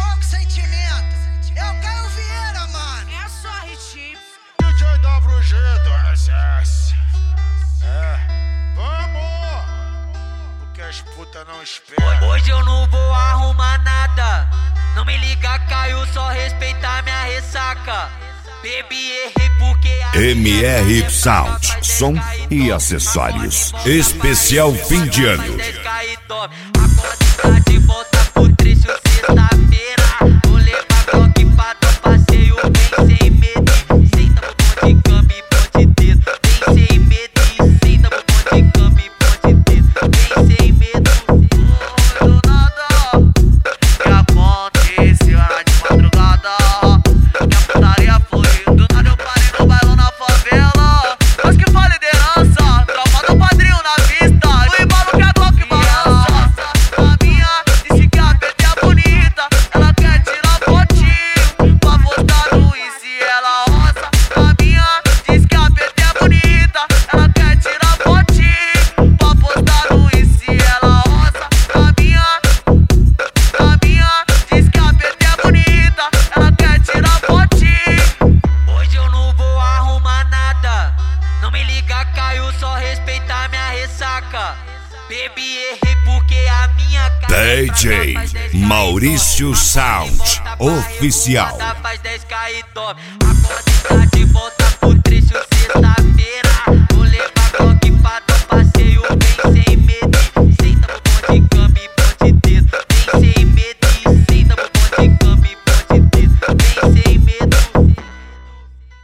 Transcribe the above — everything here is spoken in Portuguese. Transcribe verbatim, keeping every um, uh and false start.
pouco sentimento. É o Caio Vieira, mano. É só ritmo. D J W G do S S. É, vamos! Porque as putas não esperam. Hoje eu não vou arrumar nada. Não me liga, Caio, só respeitar minha ressaca. Bebi, errei porque a M R Sound, som e acessórios. Especial fim de ano. Acorda de volta pro trecho sexta-feira. Vou levar Glock pra dar passeio, vem sem medo. Senta no bom de cama e ponte dedo. Vem sem medo, senta no bom de cama e ponte dedo. Vem sem medo, oh, do nada. Que aconteceu era de madrugada. Que a putaria foi do nada, eu parei no bailão na favela. Mas que fala liderança, tropa do padrinho na vista. No embalo que a Glock balança. A minha disse que a P T é bonita. Ela quer tirar fotinho pra postar no Insta e ela roça. A minha diz que a P T é bonita. Ela quer tirar fotinho pra postar no Insta e ela roça. A minha, a minha diz que a P T é bonita. Ela quer tirar fotinho. Hoje eu não vou arrumar nada. Não me liga, Caio, só respeitar minha ressaca. Bebi, errei porque a minha D J Maurício Sound Oficial. Faz dez K e tome. Acorda de volta pro trecho sexta.